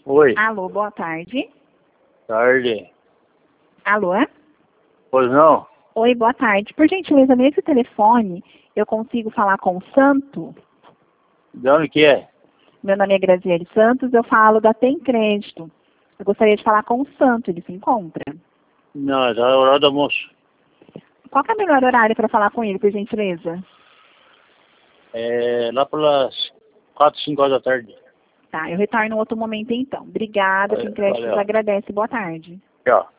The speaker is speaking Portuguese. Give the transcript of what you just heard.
Oi, Alô, boa tarde. tarde. Alô? Pois não? Oi, boa tarde. Por gentileza, nesse telefone, eu consigo falar com o Santo? De onde que é? Meu nome é Graziele Santos, eu falo da Tem Crédito. Eu gostaria de falar com o Santo, ele se encontra. Não, é da hora do almoço. Qual que é o melhor horário para falar com ele, por gentileza? É lá pelas 4, 5 horas da tarde. Tá, eu retorno em outro momento então. Obrigada, Tem Crédito, Valeu. agradece. Boa tarde. Tchau.